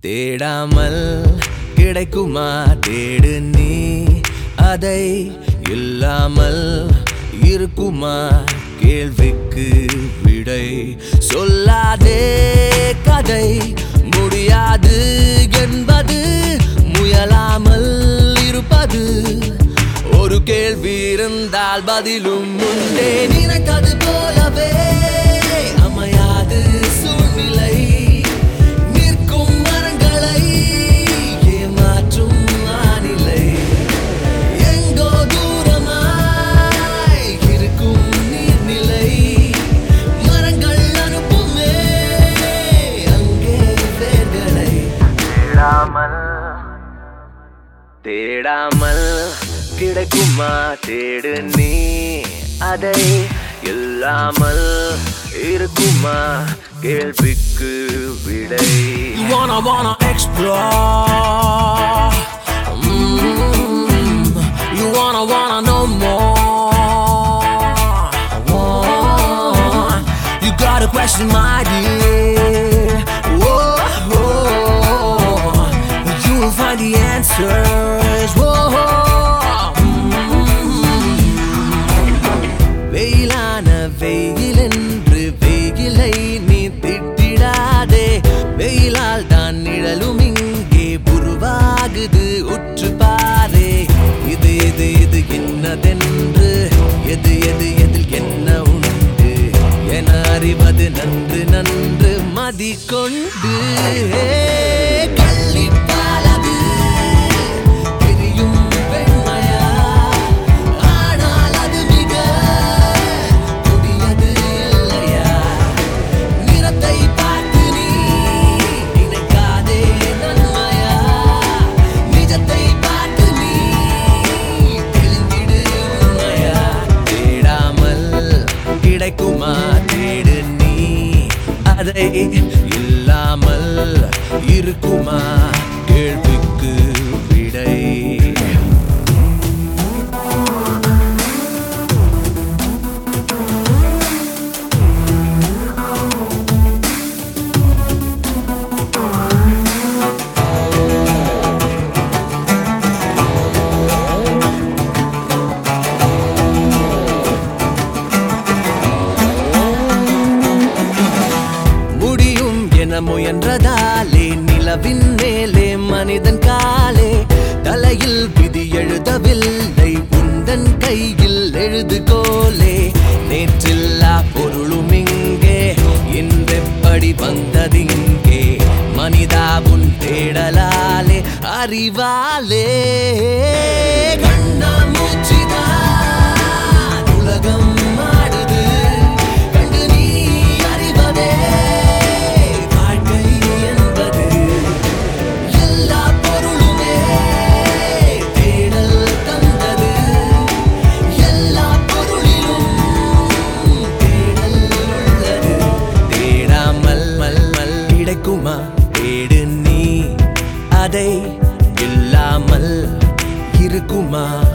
தேடாமல் கிடைக்குமா தேடு நீ அதை இல்லாமல் இருக்குமா கேள்விக்கு விடை சொல்லாதே கதை முடியாது என்பது முயலாமல் இருப்பது ஒரு கேள்வி இருந்தால் பதிலும் உண்டே நினைத்தது போலவே அமையாது சூழ்நிலை நிற்கும் மரங்களை ஏமாற்றும் வானிலை எங்கோ தூரமாய் இருக்கும் நீர்நிலை மரங்கள் அனுப்புமே அங்கே வேர்களை தேடாமல் கிடைக்குமா தேடு நீ அதை இல்லாமல் இருக்குமா கேள்விக்கு விடை You wanna explore You wanna know more You got a question my dear You will find the answers வெயிலான வெயிலென்று வெயிலை நீ திட்டிடாதே வெயிலால் தான் நிழலும் இங்கே உருவாகுது உற்று பாரே இது இது இது என்னதென்று எது எது எதில் என்ன உண்டு என அறிவது நன்று நன்று மதி கொண்டு கள்ளிப்பாலது பிரியும் வெண்மையா ஆனால் அது மிக கொடியது இல்லையா நிறத்தை பார்த்து நீ நினைக்காதே நன்மையா நிஜத்தை பார்த்து நீ தெளிந்திடு உண்மையா தேடாமல் கிடைக்குமா தேடு நீ அதை இல்லாமல் இருக்குமா கேள்விக்கு விடை முடியும் என முயன்றதாலே நிலவின் மேலே மனிதன் காலே தலையில் விதி எழுதவில்லை உந்தன் கையில் எழுதுகோலே நேற்றில்லா பொருளும் இங்கே இன்றெப்படி வந்ததிங்கே மனிதா உன் தேடலாலே அறிவாலே கண்ணாமூச்சிதான் உலகம் ஆடுது கண்டு நீ அறிவதே வாழ்க்கை என்பது எல்லா பொருளுமே தேடல் தந்தது எல்லா பொருளிலும் தேடல் உள்ளது தேடாமல் மல் கிடைக்குமா தேடு நீ அதை இல்லாமல் இருக்குமா